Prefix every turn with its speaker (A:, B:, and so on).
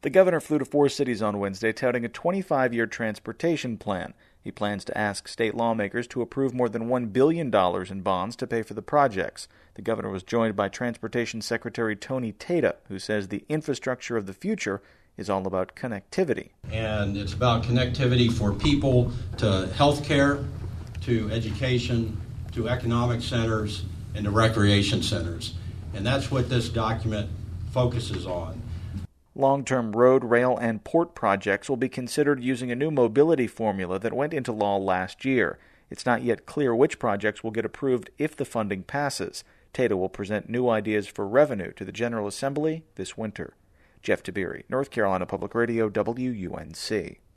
A: The governor flew to 4 cities on Wednesday touting a 25-year transportation plan. He plans to ask state lawmakers to approve more than $1 billion in bonds to pay for the projects. The governor was joined by Transportation Secretary Tony Tata, who says the infrastructure of the future is all about connectivity.
B: And it's about connectivity for people to healthcare, to education, to economic centers, and to recreation centers. And that's what this document focuses on.
A: Long-term road, rail, and port projects will be considered using a new mobility formula that went into law last year. It's not yet clear which projects will get approved if the funding passes. Tata will present new ideas for revenue to the General Assembly this winter. Jeff Tiberi, North Carolina Public Radio, WUNC.